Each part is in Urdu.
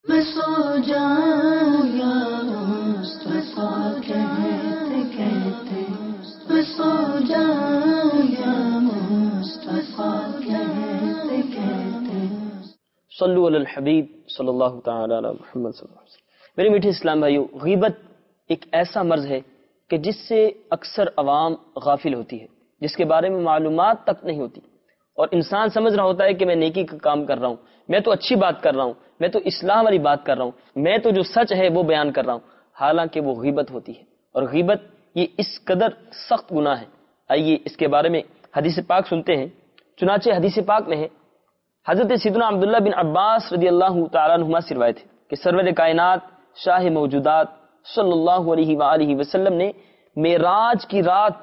میں سو جاؤں یا مصطفیٰ کہتے کہتے، میں سو جاؤں یا مصطفیٰ کہتے کہتے۔ صلو علی الحبیب صلی اللہ تعالی علی محمد صلی اللہ علیہ وسلم۔ میرے میٹھے اسلام بھائیو، غیبت ایک ایسا مرض ہے کہ جس سے اکثر عوام غافل ہوتی ہے، جس کے بارے میں معلومات تک نہیں ہوتی، اور انسان سمجھ رہا ہوتا ہے کہ میں نیکی کا کام کر رہا ہوں، میں تو اچھی بات کر رہا ہوں، میں تو اسلام والی بات کر رہا ہوں، میں تو جو سچ ہے وہ بیان کر رہا ہوں، حالانکہ وہ غیبت ہوتی ہے۔ اور غیبت یہ اس قدر سخت گناہ ہے، آئیے اس کے بارے میں حدیث پاک سنتے ہیں۔ چنانچہ حدیث پاک میں ہے، حضرت سیدنا عبداللہ بن عباس رضی اللہ تعالیٰ عنہما سے روایت ہے کہ سرور کائنات شاہ موجودات صلی اللہ علیہ وآلہ وسلم نے معراج کی رات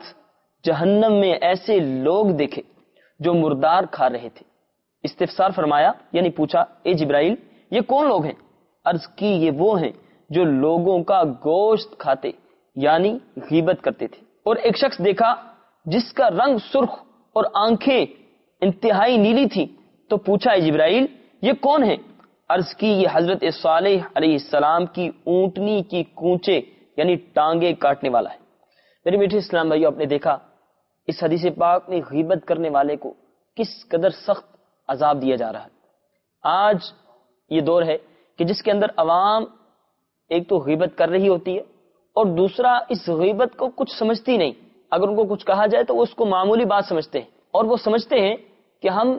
جہنم میں ایسے لوگ دیکھے جو مردار کھا رہے تھے۔ استفسار فرمایا، یعنی پوچھا، اے جبرائیل یہ کون لوگ ہیں؟ عرض کی یہ وہ ہیں جو لوگوں کا گوشت کھاتے یعنی غیبت کرتے تھے۔ اور ایک شخص دیکھا جس کا رنگ سرخ اور آنکھیں انتہائی نیلی تھی، تو پوچھا، اے جبرائیل یہ کون ہے؟ عرض کی یہ حضرت صالح علیہ السلام کی اونٹنی کی کونچے یعنی ٹانگیں کاٹنے والا ہے۔ میرے میٹھے اسلام بھائیو، آپ نے دیکھا اس حدیث پاک میں غیبت کرنے والے کو کس قدر سخت عذاب دیا جا رہا ہے۔ آج یہ دور ہے کہ جس کے اندر عوام ایک تو غیبت کر رہی ہوتی ہے، اور دوسرا اس غیبت کو کچھ سمجھتی نہیں۔ اگر ان کو کچھ کہا جائے تو وہ اس کو معمولی بات سمجھتے ہیں، اور وہ سمجھتے ہیں کہ ہم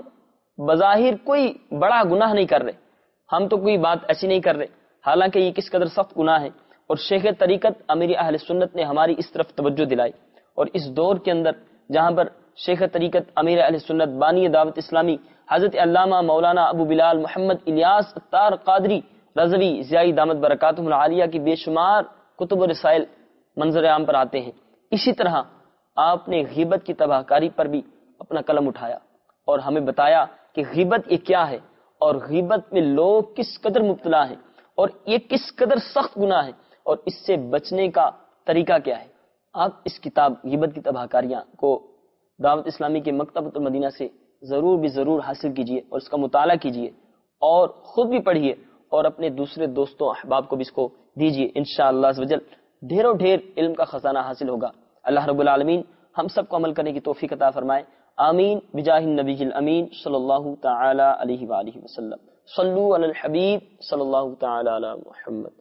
بظاہر کوئی بڑا گناہ نہیں کر رہے، ہم تو کوئی بات ایسی نہیں کر رہے، حالانکہ یہ کس قدر سخت گناہ ہے۔ اور شیخ طریقت امیر اہل سنت نے ہماری اس طرف توجہ دلائی، اور اس دور کے اندر جہاں پر شیخ طریقت امیر اہل سنت بانی دعوت اسلامی حضرت علامہ مولانا ابو بلال محمد الیاس اتار قادری رضوی ضیائی دامت برکاتہم العالیہ کی بے شمار کتب و رسائل منظر عام پر آتے ہیں۔ اسی طرح آپ نے غیبت کی تباہ کاری پر بھی اپنا قلم اٹھایا اور ہمیں بتایا کہ غیبت یہ کیا ہے، اور غیبت میں لوگ کس قدر مبتلا ہیں، اور یہ کس قدر سخت گناہ ہے، اور اس سے بچنے کا طریقہ کیا ہے۔ آپ اس کتاب غیبت کی تباہ کاریاں کو دعوت اسلامی کے مکتبۃ المدینہ سے ضرور بھی ضرور حاصل کیجئے اور اس کا مطالعہ کیجئے، اور خود بھی پڑھیے، اور اپنے دوسرے دوستوں احباب کو بھی اس کو دیجئے۔ انشاءاللہ عزوجل ڈھیروں ڈھیر علم کا خزانہ حاصل ہوگا۔ اللہ رب العالمین ہم سب کو عمل کرنے کی توفیق عطا فرمائے، آمین بجاہ النبی الامین صلی اللہ تعالی علیہ وآلہ وسلم۔ صلو علی الحبیب صلی اللہ تعالی علی محمد۔